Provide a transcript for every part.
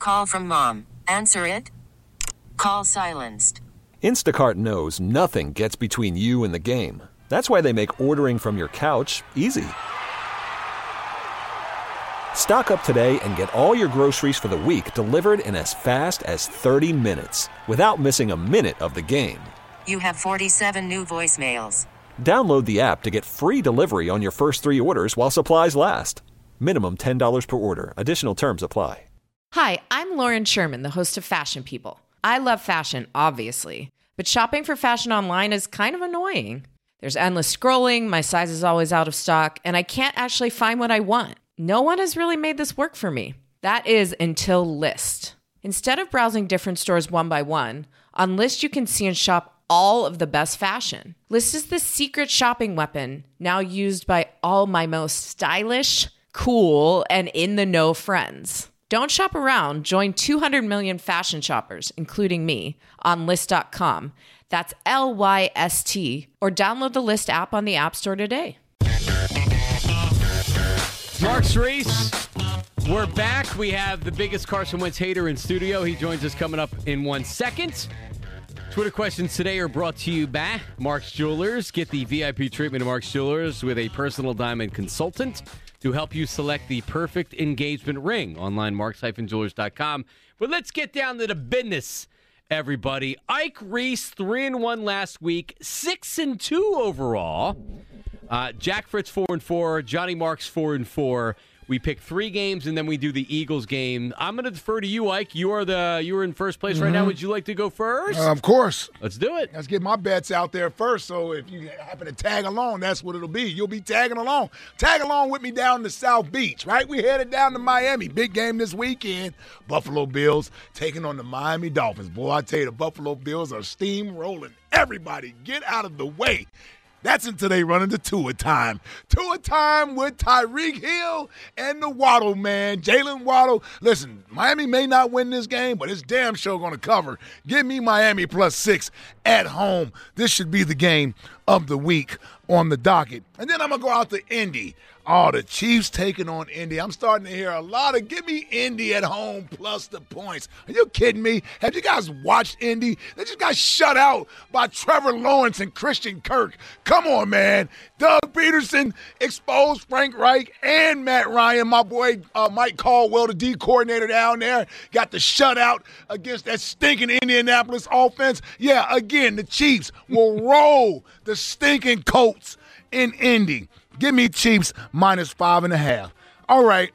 Call from mom. Answer it. Call silenced. Instacart knows nothing gets between you and the game. That's why they make ordering from your couch easy. Stock up today and get all your groceries for the week delivered in as fast as 30 minutes without missing a minute of the game. You have 47 new voicemails. Download the app to get free delivery on your first 3 orders while supplies last. Minimum $10 per order. Additional terms apply. Hi, I'm Lauren Sherman, the host of Fashion People. I love fashion, obviously, but shopping for fashion online is kind of annoying. There's endless scrolling, my size is always out of stock, and I can't actually find what I want. No one has really made this work for me. That is until Lyst. Instead of browsing different stores one by one, on Lyst you can see and shop all of the best fashion. Lyst is the secret shopping weapon now used by all my most stylish, cool, and in-the-know friends. Don't shop around. Join 200 million fashion shoppers, including me, on Lyst.com. That's Lyst, or download the Lyst app on the App Store today. Mark Reese, we're back. We have the biggest Carson Wentz hater in studio. He joins us coming up in 1 second. Twitter questions today are brought to you by Mark's Jewelers. Get the VIP treatment of Mark's Jewelers with a personal diamond consultant to help you select the perfect engagement ring. Online, marks-jewelers.com. But let's get down to the business, everybody. Ike Reese, 3-1 last week, 6-2 overall. Jack Fritz, 4-4. Johnny Marks, 4-4. We pick 3 games, and then we do the Eagles game. I'm going to defer to you, Ike. You are in first place right now. Would you like to go first? Of course. Let's do it. Let's get my bets out there first, so if you happen to tag along, that's what it'll be. You'll be tagging along. Tag along with me down to South Beach, right? We headed down to Miami. Big game this weekend. Buffalo Bills taking on the Miami Dolphins. Boy, I tell you, the Buffalo Bills are steamrolling. Everybody, get out of the way. That's until they run into Tua time. Tua time with Tyreek Hill and the Waddle man, Jalen Waddle. Listen, Miami may not win this game, but it's damn sure going to cover. Give me Miami +6 at home. This should be the game of the week on the docket. And then I'm going to go out to Indy. Oh, the Chiefs taking on Indy. I'm starting to hear a lot of give me Indy at home plus the points. Are you kidding me? Have you guys watched Indy? They just got shut out by Trevor Lawrence and Christian Kirk. Come on, man. Doug Peterson exposed Frank Reich and Matt Ryan. My boy Mike Caldwell, the D coordinator down there, got the shutout against that stinking Indianapolis offense. Yeah, again, the Chiefs will roll the stinking Colts in Indy. Give me Chiefs -5.5. All right.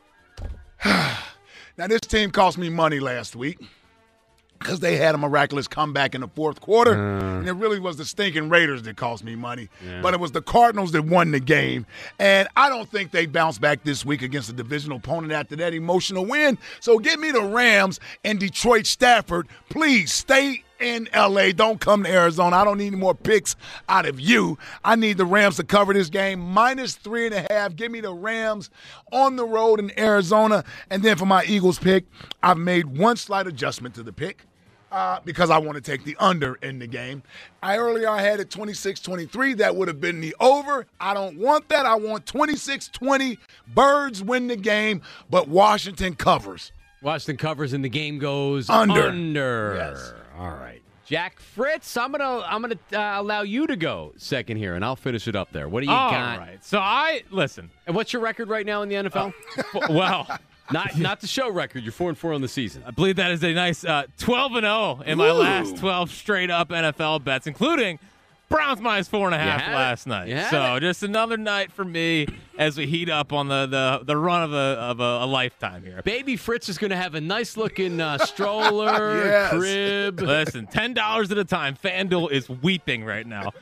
Now, this team cost me money last week because they had a miraculous comeback in the fourth quarter. And it really was the stinking Raiders that cost me money. Yeah. But it was the Cardinals that won the game. And I don't think they bounce back this week against a divisional opponent after that emotional win. So give me the Rams and Detroit Stafford. Please stay in L.A. Don't come to Arizona. I don't need any more picks out of you. I need the Rams to cover this game. -3.5. Give me the Rams on the road in Arizona. And then for my Eagles pick, I've made one slight adjustment to the pick because I want to take the under in the game. Earlier I had it 26-23. That would have been the over. I don't want that. I want 26-20. Birds win the game, but Washington covers. Washington covers and the game goes under. Yes. All right. Jack Fritz, I'm gonna allow you to go second here, and I'll finish it up there. What do you got? All right. So listen. And what's your record right now in the NFL? Well, not the show record. You're 4-4 on the season. I believe that is a nice 12-0 in my last 12 straight up NFL bets, including Browns -4.5 last night. So just another night for me as we heat up on the run of a lifetime here. Baby Fritz is going to have a nice looking stroller, crib. Listen, $10 at a time. FanDuel is weeping right now.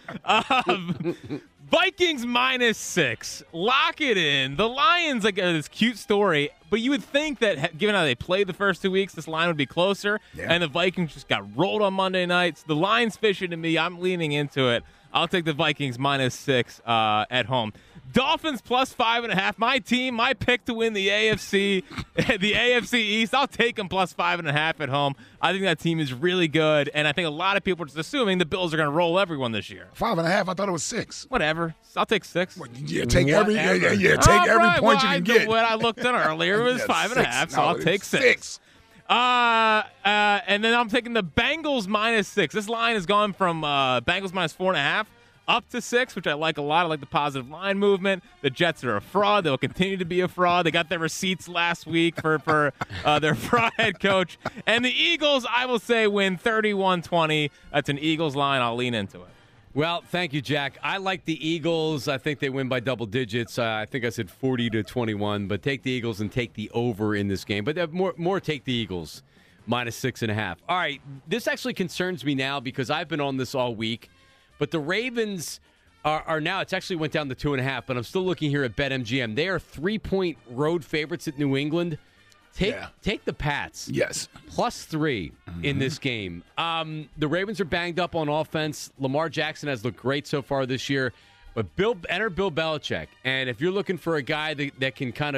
Vikings -6. Lock it in. The Lions, this cute story, but you would think that given how they played the first 2 weeks, this line would be closer, and the Vikings just got rolled on Monday nights. The line's fishing to me. I'm leaning into it. I'll take the Vikings -6 at home. Dolphins +5.5. My team, my pick to win the AFC, the AFC East. I'll take them +5.5 at home. I think that team is really good, and I think a lot of people are just assuming the Bills are going to roll everyone this year. 5.5. I thought it was 6. Whatever. I'll take 6. Well, take every point you can get. What I looked at earlier was 5.5, so I'll take 6. And then I'm taking the Bengals -6. This line has gone from Bengals -4.5 up to 6, which I like a lot. I like the positive line movement. The Jets are a fraud. They'll continue to be a fraud. They got their receipts last week for their fraud head coach. And the Eagles, I will say, win 31-20. That's an Eagles line. I'll lean into it. Well, thank you, Jack. I like the Eagles. I think they win by double digits. I think I said 40-21, but take the Eagles and take the over in this game. But more take the Eagles -6.5. All right, this actually concerns me now because I've been on this all week. But the Ravens are now, it's actually went down to 2.5, but I'm still looking here at BetMGM. They are 3-point road favorites at New England. Take the Pats. Yes. +3 in this game. The Ravens are banged up on offense. Lamar Jackson has looked great so far this year. But enter Bill Belichick. And if you're looking for a guy that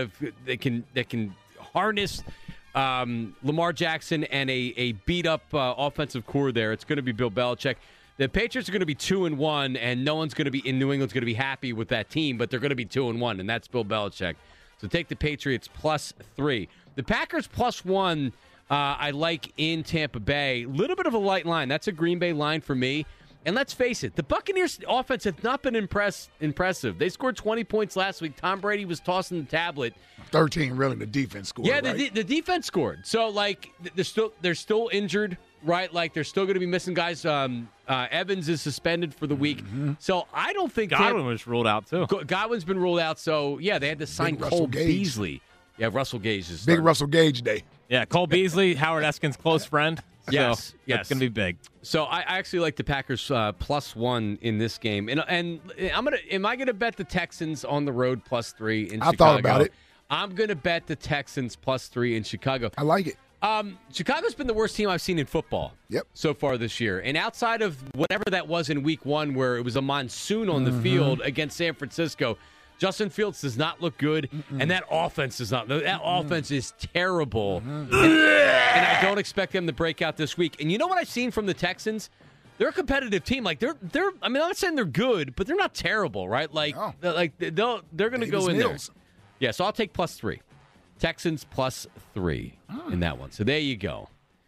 can harness Lamar Jackson and a beat-up offensive core there, it's going to be Bill Belichick. The Patriots are going to be 2-1, and no one's going to be in New England's going to be happy with that team, but they're going to be 2-1, and that's Bill Belichick. So take the Patriots +3. The Packers +1, I like in Tampa Bay. Little bit of a light line. That's a Green Bay line for me. And let's face it, the Buccaneers' offense has not been impressive. They scored 20 points last week. Tom Brady was tossing the tablet. 13, really, the defense scored. Yeah, right? the defense scored. So, like, they're still injured, right? Like, they're still going to be missing guys. Evans is suspended for the week. So, I don't think Godwin was ruled out, too. Godwin's been ruled out. So, yeah, they had to sign Cole Beasley. Yeah, Russell Gage is starting. Big Russell Gage day. Yeah, Cole Beasley, Howard Eskin's close friend. Yes, so It's going to be big. So I actually like the Packers +1 in this game, and am I gonna bet the Texans on the road +3 in Chicago? I thought about it. I'm gonna bet the Texans +3 in Chicago. I like it. Chicago's been the worst team I've seen in football. Yep. So far this year, and outside of whatever that was in Week 1, where it was a monsoon on the field against San Francisco. Justin Fields does not look good, and that offense does not. That offense is terrible, and I don't expect them to break out this week. And you know what I've seen from the Texans? They're a competitive team. Like they're. I mean, I'm not saying they're good, but they're not terrible, right? Like, they're going to go in there. Yeah, so I'll take +3. Texans +3 in that one. So there you go.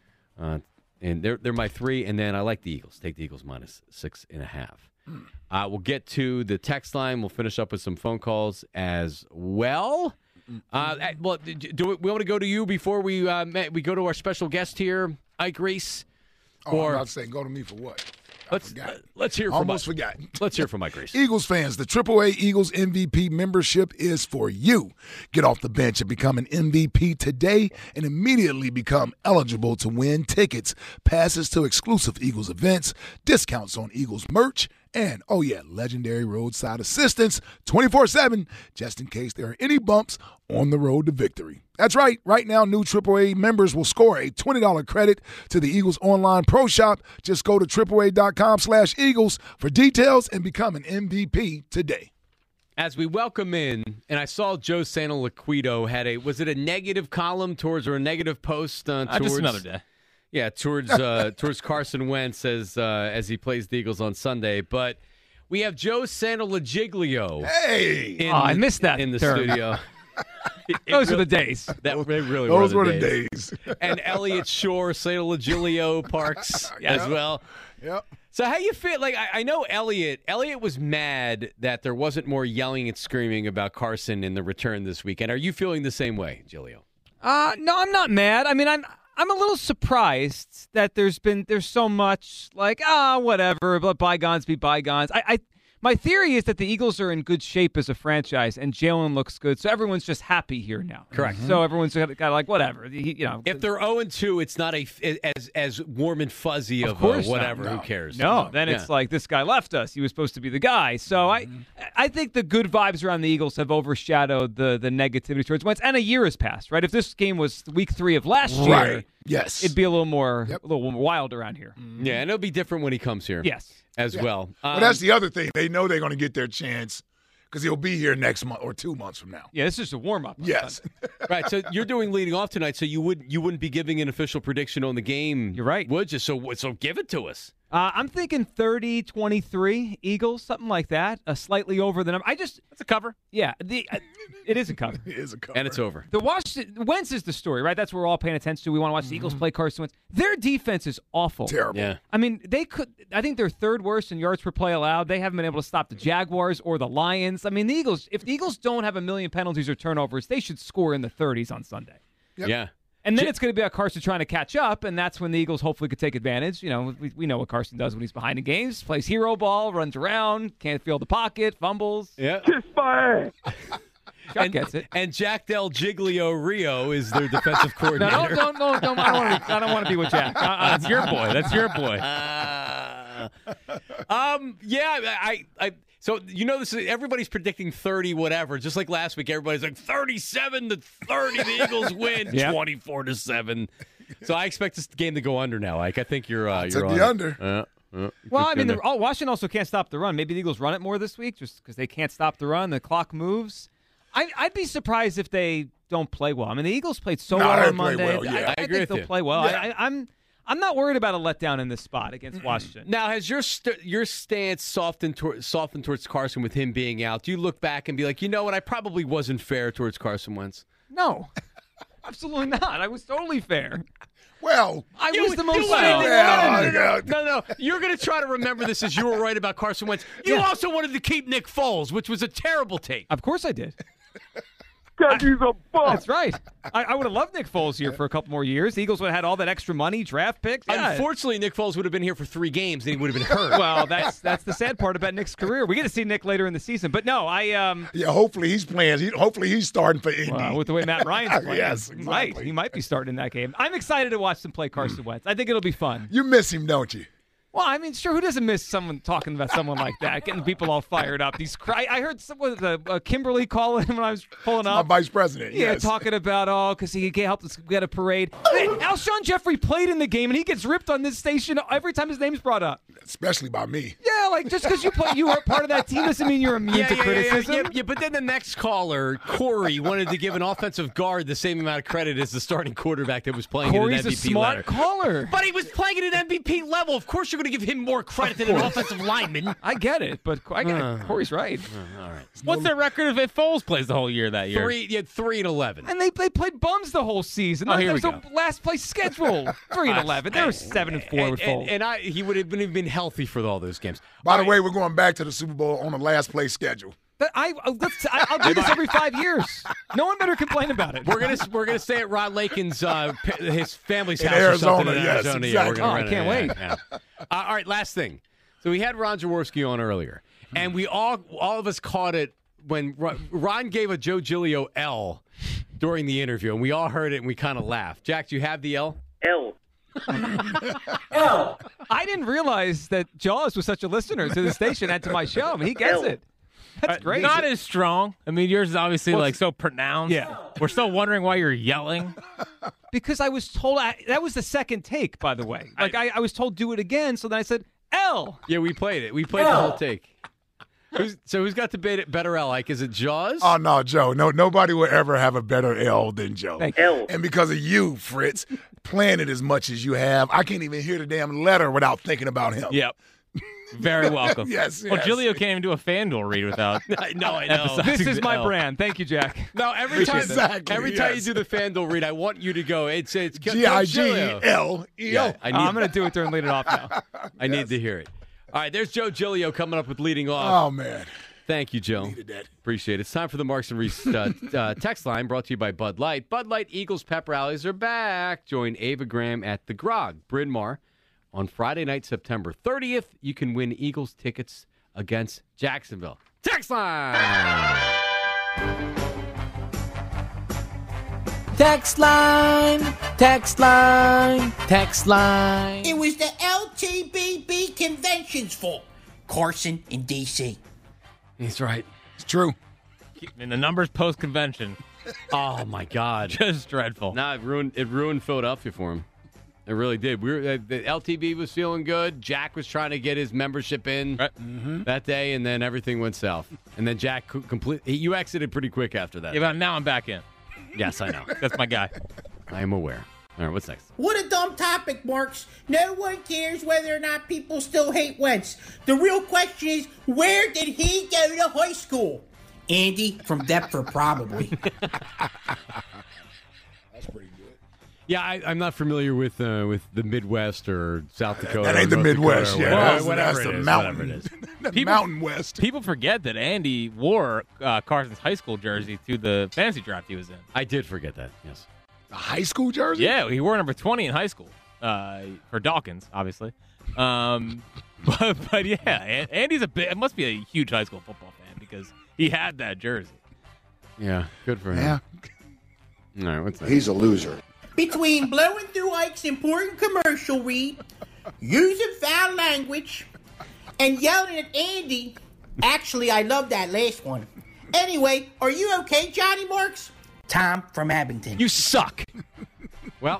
And they're my 3, and then I like the Eagles. Take the Eagles -6.5. We'll get to the text line. We'll finish up with some phone calls as well. Well, do we want to go to you before we go to our special guest here, Ike Reese? Or I'm about to say, go to me for what? Let's hear from Almost forgot. Let's hear from Ike Reese. Eagles fans, the AAA Eagles MVP membership is for you. Get off the bench and become an MVP today and immediately become eligible to win tickets, passes to exclusive Eagles events, discounts on Eagles merch, and, oh yeah, legendary roadside assistance 24/7, just in case there are any bumps on the road to victory. That's right. Right now, new AAA members will score a $20 credit to the Eagles Online Pro Shop. Just go to AAA.com/Eagles for details and become an MVP today. As we welcome in, and I saw Joe Santoliquito had was it a negative column towards or a negative post towards just another day. Yeah, towards Carson Wentz as he plays the Eagles on Sunday. But we have Joe Santoliquito. Hey! I missed that in the term. studio. Those were the days. They really Those were the days. And Elliott Shore, Santoliquito Parks as well. Yep. So how you feel? Like I know Elliott was mad that there wasn't more yelling and screaming about Carson in the return this weekend. Are you feeling the same way, Giglio? No, I'm not mad. I mean, I'm a little surprised that there's so much like whatever, but bygones be bygones. My theory is that the Eagles are in good shape as a franchise, and Jalen looks good, so everyone's just happy here now. Correct. So everyone's kind of like whatever. If they're 0-2, it's not as warm and fuzzy of course whatever. not. Who cares? No, then it's like this guy left us. He was supposed to be the guy. So I think the good vibes around the Eagles have overshadowed the negativity towards Wentz, and a year has passed. Right? If this game was week 3 of last year, yes, it'd be a little more wild around here. Yeah, and it'll be different when he comes here. Yes. As well. But that's the other thing. They know they're going to get their chance because he'll be here next month or 2 months from now. Yeah, this is just a warm-up. Yes. Right, so you're doing leading off tonight, so you wouldn't be giving an official prediction on the game. You're right. Would you? So give it to us. I'm thinking 30-23 Eagles, something like that. Slightly over the number. That's a cover. Yeah, it is a cover. It is a cover. And it's over. The Wentz is the story, right? That's what we're all paying attention to. We want to watch the Eagles play Carson Wentz. Their defense is awful. Terrible. Yeah. I mean, I think they're third worst in yards per play allowed. They haven't been able to stop the Jaguars or the Lions. I mean, if the Eagles don't have a million penalties or turnovers, they should score in the 30s on Sunday. Yep. Yeah. And then it's going to be about Carson trying to catch up, and that's when the Eagles hopefully could take advantage. You know, we know what Carson does when he's behind in games. Plays hero ball, runs around, can't feel the pocket, fumbles. Yeah. Kiss my ass. Chuck gets it. And Jack Del Giglio Rio is their defensive No, coordinator. don't. I don't want to be with Jack. That's your boy. That's your boy. So this is everybody's predicting 30 whatever. Just like last week, everybody's like 37-30. The Eagles win 24-7. So I expect this game to go under now. Ike, I think you're Took on the under. Well, I mean, Washington also can't stop the run. Maybe the Eagles run it more this week just because they can't stop the run. The clock moves. I'd be surprised if they don't play well. I mean, the Eagles played so well they on Monday. played well, yeah. I agree think with they'll you. play well. Yeah. I'm not worried about a letdown in this spot against Washington. Now, has your stance softened towards Carson with him being out? Do you look back and be like, you know what, I probably wasn't fair towards Carson Wentz? No, absolutely not. I was totally fair. Well, I was the most yeah. No. You're going to try to remember this as you were right about Carson Wentz. You also wanted to keep Nick Foles, which was a terrible take. Of course I did. Because he's a bum. That's right. I would have loved Nick Foles here for a couple more years. The Eagles would have had all that extra money, draft picks. Yeah. Unfortunately, Nick Foles would have been here for 3 games and he would have been hurt. Well, that's the sad part about Nick's career. We get to see Nick later in the season. But no, yeah, hopefully he's playing. Hopefully he's starting for Indy. with the way Matt Ryan's playing. Yes, exactly. He might be starting in that game. I'm excited to watch them play Carson Wentz. I think it'll be fun. You miss him, don't you? Well, I mean, sure, who doesn't miss someone talking about someone like that, getting people all fired up? I heard Kimberly calling him when I was pulling My up. vice president. Yeah, yes. talking about, because he can't help us get a parade. Alshon Jeffrey played in the game, and he gets ripped on this station every time his name's brought up. Especially by me. Yeah, like, just because you are part of that team doesn't mean you're immune to criticism. Yeah, but then the next caller, Corey, wanted to give an offensive guard the same amount of credit as the starting quarterback that was playing Corey's at an MVP a smart level. caller. But he was playing at an MVP level. Of course you're going to give him more credit than an offensive lineman. I get it, but Corey's right. All right. What's their record if Foles plays the whole year that year? 3-11. And they played bums the whole season. Oh, here we That was go. the last place schedule. 3-11. They were 7-4 with Foles. And he would have been healthy for all those games. By the way, we're going back to the Super Bowl on the last place schedule. I'll do this every 5 years. No one better complain about it. We're gonna stay at Rod Lakin's his family's In house Arizona, or something in yes, Arizona. exactly. Yeah, we're gonna I rent it. can't wait. Yeah. All right, last thing. So we had Ron Jaworski on earlier, and we all of us caught it when Ron gave a Joe Giglio L during the interview, and we all heard it and we kind of laughed. Jack, do you have the L? L. I didn't realize that Jaws was such a listener to the station and to my show. I mean, he gets it. That's great. Not as strong. I mean, yours is obviously so pronounced. Yeah. We're still wondering why you're yelling. Because I was told that was the second take, by the way. Like I was told do it again, so then I said L. Yeah, we played it. We played the whole take. Who's got the better L? Like, is it Jaws? Oh, no, Joe. No, nobody will ever have a better L than Joe. Thank you. L. And because of you, Fritz, playing it as much as you have, I can't even hear the damn letter without thinking about him. Yep. Very welcome. Yes, Well, yes. Giglio can't even do a FanDuel read without. I know. This is my L. brand. Thank you, Jack. No, every time Exactly, you yes. do the FanDuel read, I want you to go. It's Giglio. Yeah, I'm going to do it during Lead It Off now. I need to hear it. All right, there's Joe Giglio coming up with leading off. Oh, man. Thank you, Joe. Needed that. Appreciate it. It's time for the Marks and Reese text line brought to you by Bud Light. Bud Light Eagles pep rallies are back. Join Ava Graham at the Grog, Bryn Mawr, on Friday night, September 30th. You can win Eagles tickets against Jacksonville. Text line! Text line, text line, text line. It was the LTBB convention's fault. Carson in D.C. He's right. It's true. In the numbers post-convention. Oh, my God. Just dreadful. Nah, it ruined Philadelphia for him. It really did. The LTB was feeling good. Jack was trying to get his membership in that day, and then everything went south. And then Jack you exited pretty quick after that. Yeah, but now I'm back in. Yes, I know. That's my guy. I am aware. All right, what's next? What a dumb topic, Marks. No one cares whether or not people still hate Wentz. The real question is, where did he go to high school? Andy, from Deptford, probably. That's pretty good. Yeah, I'm not familiar with the Midwest or South Dakota. That ain't the North Midwest, Dakota, yeah. whatever That's it the is, mountain. whatever it is. The Mountain West. People forget that Andy wore Carson's high school jersey to the fantasy draft he was in. I did forget that, yes. A high school jersey? Yeah, he wore number 20 in high school for Dawkins, obviously. But yeah, Andy's it must be a huge high school football fan because he had that jersey. Yeah, good for him. Yeah. All right, what's that? He's a loser. Between blowing through Ike's important commercial read, using foul language, and yelling at Andy. Actually, I love that last one. Anyway, are you okay, Johnny Marks? Tom from Abington. You suck. Well,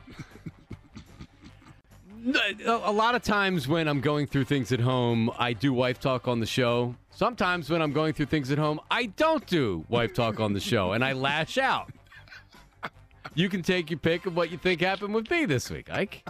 a lot of times when I'm going through things at home, I do wife talk on the show. Sometimes when I'm going through things at home, I don't do wife talk on the show, and I lash out. You can take your pick of what you think happened with me this week, Ike.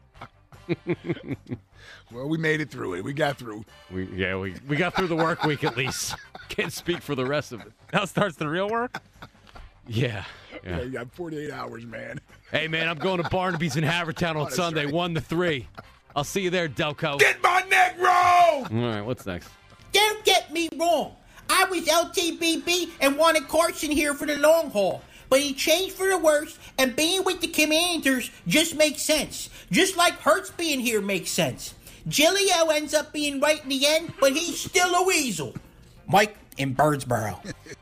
Well, we made it through it. We got through. We got through the work week at least. Can't speak for the rest of it. Now starts the real work? Yeah. Yeah, you got 48 hours, man. Hey, man, I'm going to Barnaby's in Havertown on Sunday, right. 1-3. I'll see you there, Delco. Get my neck roll! All right, what's next? Don't get me wrong. I was LTBB and wanted Carson here for the long haul. But he changed for the worse, and being with the Commanders just makes sense. Just like Hurts being here makes sense. Gilio ends up being right in the end, but he's still a weasel. Mike in Birdsboro.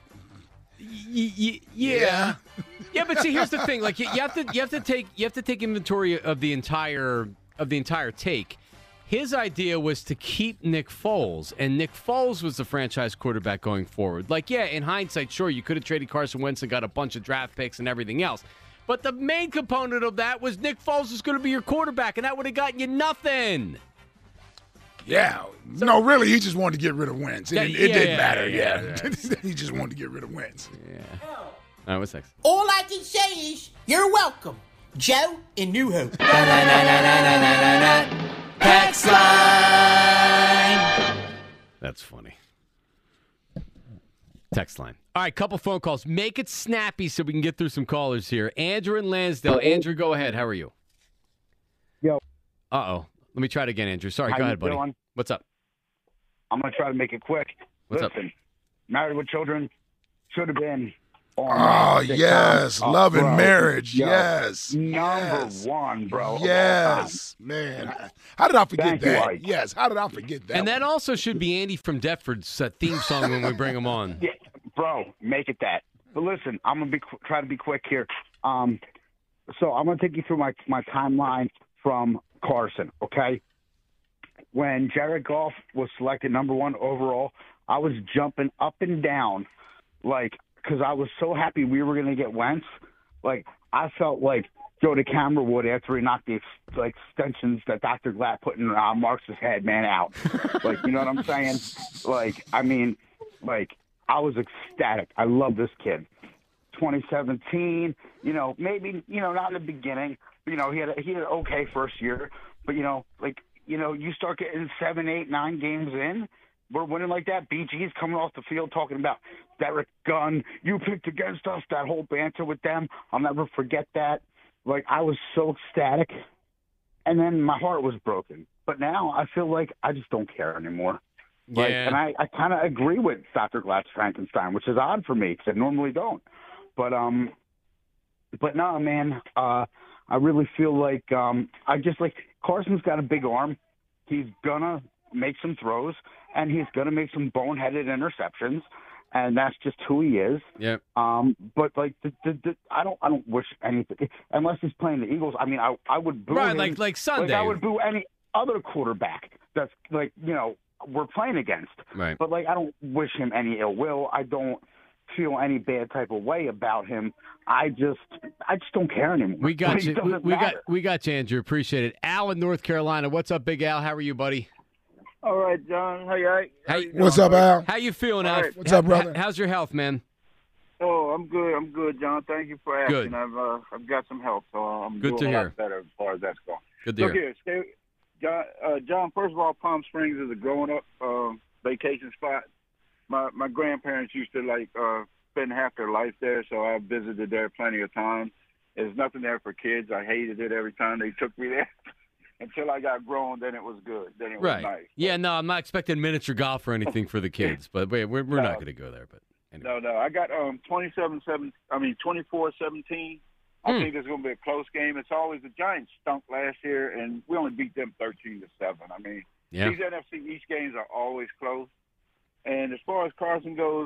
Yeah. Yeah, but see, here's the thing. Like you have to take inventory of the entire take. His idea was to keep Nick Foles, and Nick Foles was the franchise quarterback going forward. Like, yeah, in hindsight, sure, you could have traded Carson Wentz and got a bunch of draft picks and everything else. But the main component of that was Nick Foles was going to be your quarterback, and that would have gotten you nothing. Yeah. No, really, he just wanted to get rid of Wentz. It didn't matter, yeah. He just wanted to get rid of Wentz. Yeah. All right, what's next? All I can say is, you're welcome. Joe in New Hope. Text line. That's funny. Text line. All right, couple phone calls. Make it snappy so we can get through some callers here. Andrew in Lansdale. Andrew, go ahead. How are you? Yo. Uh-oh. Let me try it again, Andrew. Sorry, How go you ahead, buddy. doing? What's up? I'm going to try to make it quick. What's up? Married with Children should have been on Oh, the yes. sitcom. Love and Bro. marriage. Yo, Yes. Number Yes. one, bro. Yes. Man. How did I forget Thank you, that? Ike. Yes. How did I forget that? And that also should be Andy from Deptford's theme song when we bring him on. Yeah, bro, make it that. But listen, I'm going to try to be quick here. So I'm going to take you through my timeline from Carson, okay? When Jared Goff was selected number one overall, I was jumping up and down, like, because I was so happy we were going to get Wentz. Like, I felt like Joe DeCamera would after he knocked the extensions that Dr. Glatt put in Marks' head, man, out. Like, you know what I'm saying? Like, I mean, like, I was ecstatic. I love this kid. 2017, maybe, not in the beginning. He had an okay first year. But, you start getting 7, 8, 9 games in, we're winning like that. BG's coming off the field talking about Derek Gunn. You picked against us, that whole banter with them. I'll never forget that. Like, I was so ecstatic. And then my heart was broken. But now I feel like I just don't care anymore. Like, Yeah. And I kind of agree with Dr. Glatt's Frankenstein, which is odd for me because I normally don't. But no, man, I really feel like Carson's got a big arm. He's gonna make some throws, and he's gonna make some boneheaded interceptions, and that's just who he is. Yep. But like, I don't wish anything unless he's playing the Eagles. I mean, I would boo him, like Sunday. I would boo any other quarterback that's we're playing against. Right. But I don't wish him any ill will. I don't feel any bad type of way about him. I just don't care anymore. We got It you. doesn't We matter. got you, Andrew. Appreciate it. Al in North Carolina. What's up, Big Al? How are you, buddy? All right, John. How you? What's up, Al? How you feeling, All Al? right. What's up, brother? How's your health, man? Oh, I'm good. I'm good, John. Thank you for asking. Good. I've got some help, so I'm Good doing to a hear. lot better as far as that's going. Good to hear. John, first of all, Palm Springs is a growing-up vacation spot. My grandparents used to spend half their life there, so I visited there plenty of times. There's nothing there for kids. I hated it every time they took me there. Until I got grown, then it was good. Then it was nice. Yeah, no, I'm not expecting miniature golf or anything for the kids, but we're not going to go there. But anyway. No, I got 24-17. I think it's going to be a close game. It's always the Giants stunk last year, and we only beat them 13-7. I mean, these NFC East games are always close. And as far as Carson goes,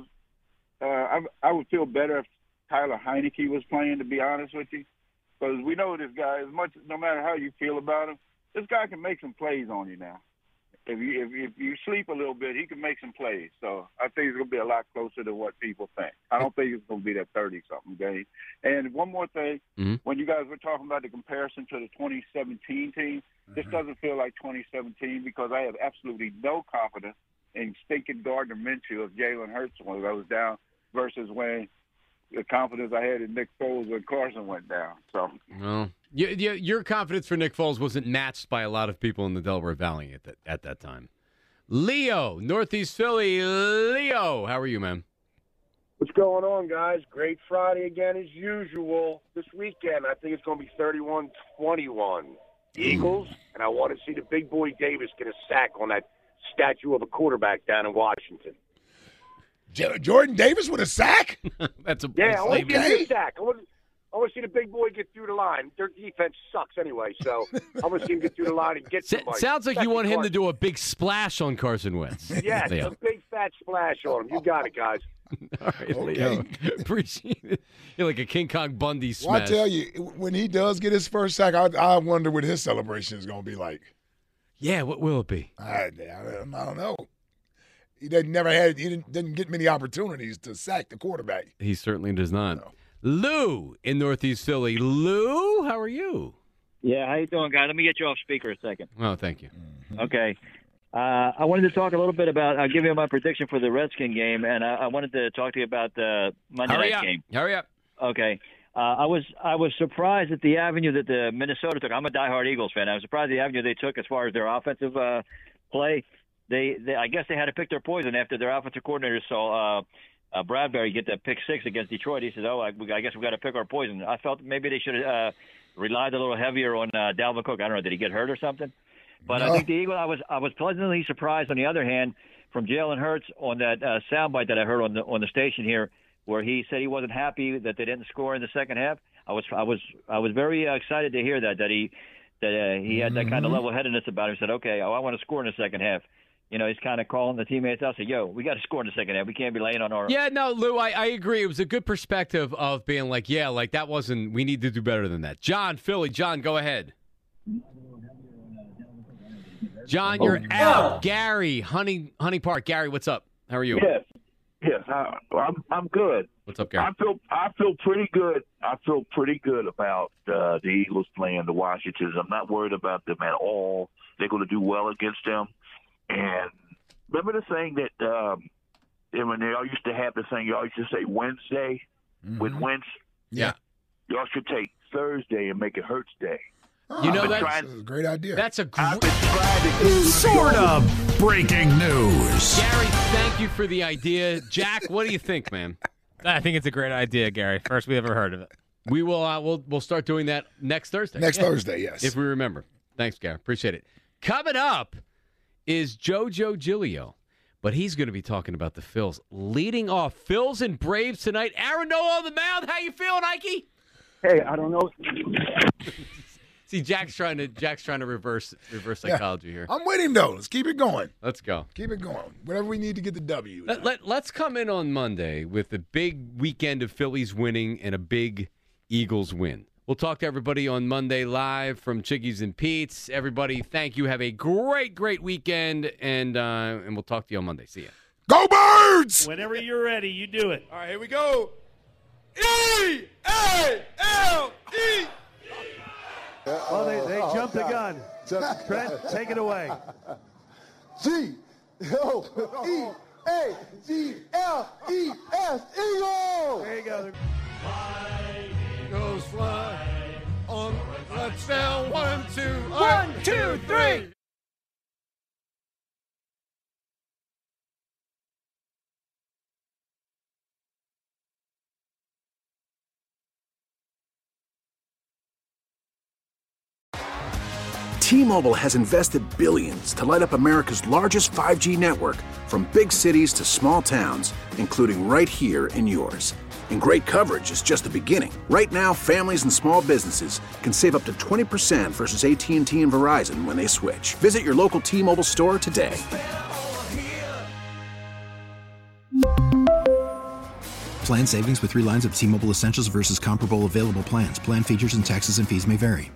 I would feel better if Tyler Heineke was playing, to be honest with you, because we know this guy. No matter how you feel about him, this guy can make some plays on you now. If you sleep a little bit, he can make some plays. So I think it's going to be a lot closer to what people think. I don't think it's going to be that 30-something game. And one more thing, when you guys were talking about the comparison to the 2017 team, this doesn't feel like 2017 because I have absolutely no confidence in stinking Gardner Minshew if Jalen Hurts goes down versus when the confidence I had in Nick Foles when Carson went down. So, well, your confidence for Nick Foles wasn't matched by a lot of people in the Delaware Valley at that time. Leo, Northeast Philly. Leo, how are you, man? What's going on, guys? Great Friday again as usual. This weekend, I think it's going to be 31-21. Eagles, and I want to see the big boy Davis get a sack on that statue of a quarterback down in Washington. Jordan Davis with a sack? That's a I want to see a sack. I want to see the big boy get through the line. Their defense sucks anyway, so I want to see him get through the line and get somebody. Sounds like you want him to do a big splash on Carson Wentz. Yes, a big fat splash on him. You got it, guys. All right, Leo. Appreciate it. You're like a King Kong Bundy smash. Well, I tell you, when he does get his first sack, I wonder what his celebration is going to be like. Yeah, what will it be? I don't know. He didn't get many opportunities to sack the quarterback. He certainly does not. No. Lou in Northeast Philly. Lou, how are you? Yeah, how you doing, guys? Let me get you off speaker a second. Oh, thank you. Okay. I wanted to talk a little bit about, I'll give you my prediction for the Redskin game, and I wanted to talk to you about the Monday night game. Hurry up. Okay. I was surprised at the avenue that the Minnesota took. I'm a diehard Eagles fan. I was surprised at the avenue they took as far as their offensive play. They I guess they had to pick their poison after their offensive coordinator saw Bradbury get that pick six against Detroit. He said, I guess we got to pick our poison. I felt maybe they should have relied a little heavier on Dalvin Cook. I don't know, did he get hurt or something? But I think the Eagles, I was pleasantly surprised, on the other hand, from Jalen Hurts on that soundbite that I heard on the station here, where he said he wasn't happy that they didn't score in the second half. I was very excited to hear that he had that kind of level-headedness about him. He said, okay, I want to score in the second half. You know, he's kind of calling the teammates out, saying, yo, we got to score in the second half. We can't be laying on our... Yeah, no, Lou, I agree. It was a good perspective of being like, yeah, like that wasn't... We need to do better than that. John, Philly. John, go ahead. John, you're out. Gary, Honey Park. Gary, what's up? How are you? Yes, I'm good. What's up, Gary? I feel pretty good. I feel pretty good about the Eagles playing the Washingtons. I'm not worried about them at all. They're going to do well against them. And remember the thing that when they all used to have the thing, y'all used to say Wednesday with Wentz? Yeah. Y'all should take Thursday and make it Hurts Day. You know, that's a great idea. That's a great... Sort of breaking news. Gary, thank you for the idea. Jack, what do you think, man? I think it's a great idea, Gary. First we ever heard of it. We will we'll start doing that next Thursday. Thursday, yes. If we remember. Thanks, Gary. Appreciate it. Coming up is JoJo Giglio, but he's going to be talking about the Phils. Leading off, Phils and Braves tonight. Aaron Nola on the mound. How you feeling, Ike? Hey, I don't know. See, Jack's trying to reverse psychology here. I'm with him, though. Let's keep it going. Let's go. Keep it going. Whatever we need to get the W. Let's come in on Monday with a big weekend of Phillies winning and a big Eagles win. We'll talk to everybody on Monday live from Chickies and Pete's. Everybody, thank you. Have a great, great weekend, and we'll talk to you on Monday. See ya. Go Birds! Whenever you're ready, you do it. All right, here we go. E-A-L-E. Oh, they jumped the gun. Trent, take it away. G-O-E-L-E. E-A-G-L-E-S, Eagle! There you go. Goes fly on touchdown. 1, 2, 1, 2, 3. T-Mobile has invested billions to light up America's largest 5G network, from big cities to small towns, including right here in yours. And great coverage is just the beginning. Right now, families and small businesses can save up to 20% versus AT&T and Verizon when they switch. Visit your local T-Mobile store today. Plan savings with 3 lines of T-Mobile Essentials versus comparable available plans. Plan features and taxes and fees may vary.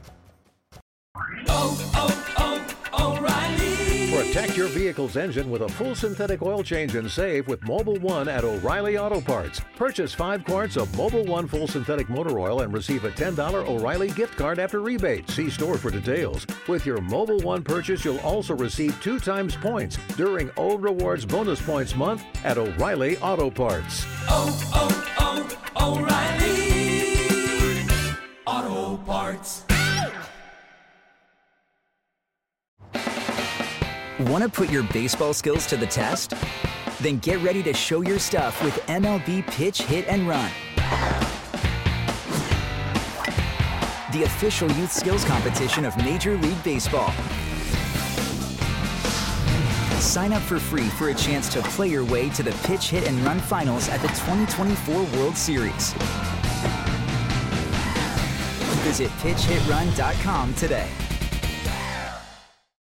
Protect your vehicle's engine with a full synthetic oil change and save with Mobil 1 at O'Reilly Auto Parts. Purchase 5 quarts of Mobil 1 full synthetic motor oil and receive a $10 O'Reilly gift card after rebate. See store for details. With your Mobil 1 purchase, you'll also receive 2 times points during O Rewards Bonus Points Month at O'Reilly Auto Parts. O'Reilly Auto Parts. Want to put your baseball skills to the test? Then get ready to show your stuff with MLB Pitch, Hit, and Run. The official youth skills competition of Major League Baseball. Sign up for free for a chance to play your way to the Pitch, Hit, and Run finals at the 2024 World Series. Visit PitchHitRun.com today.